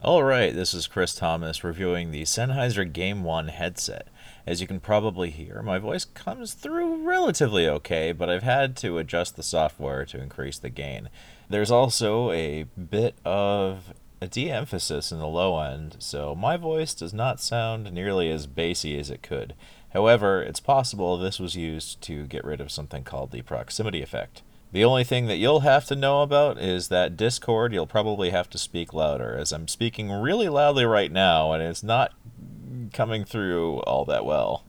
Alright, this is Chris Thomas reviewing the Sennheiser Game 1 headset. As you can probably hear, my voice comes through relatively okay, but I've had to adjust the software to increase the gain. There's also a bit of a de-emphasis in the low end, so my voice does not sound nearly as bassy as it could. However, it's possible this was used to get rid of something called the proximity effect. The only thing that you'll have to know about is that Discord, you'll probably have to speak louder, as I'm speaking really loudly right now and it's not coming through all that well.